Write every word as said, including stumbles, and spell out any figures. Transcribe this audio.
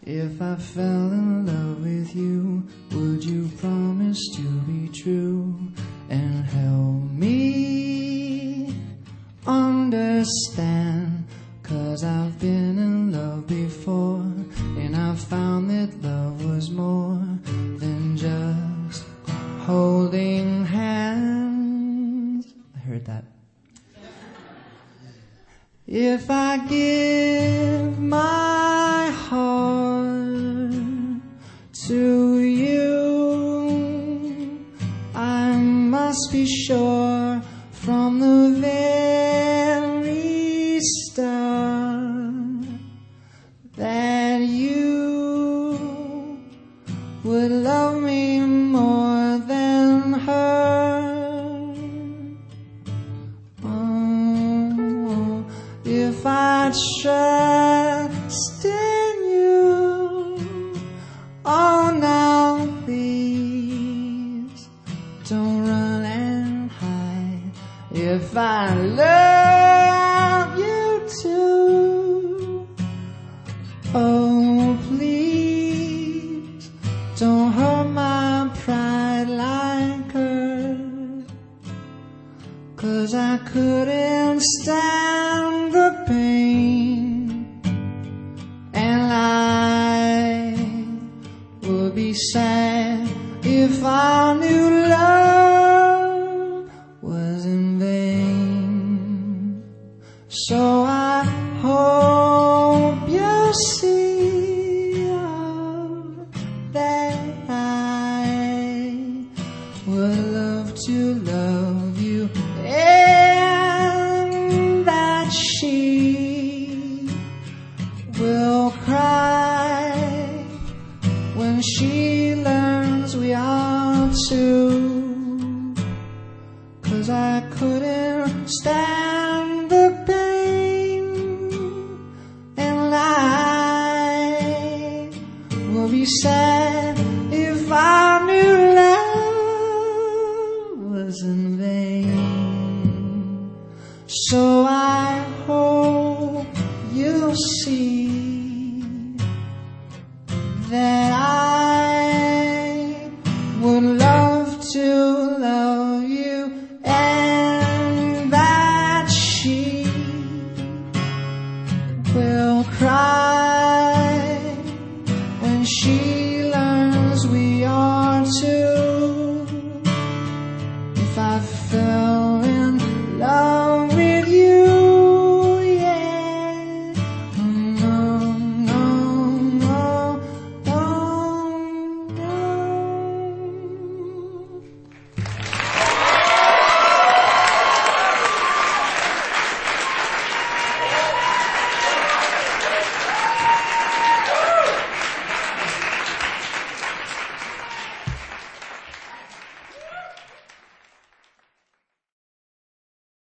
If I fell in love with you, would you promise to be true and help me understand? 'Cause I've been in love before, and I found that love was more than just holding hands. I heard that. If I give my heart to you, I must be sure from the very start that you would love me more than her. Oh, if I trust in you, oh now please don't run and hide. If I love you too, oh please don't hurt my pride like her. 'Cause I couldn't stand the pain, and I would be sad if I knew love was in vain. So I hope you see that I would love to love you, and that she will cry when she learns we are two. 'Cause I couldn't stand the pain, and I will be sad if I knew love was in vain. So I hope you'll see that I would love to love you, and that she will cry when she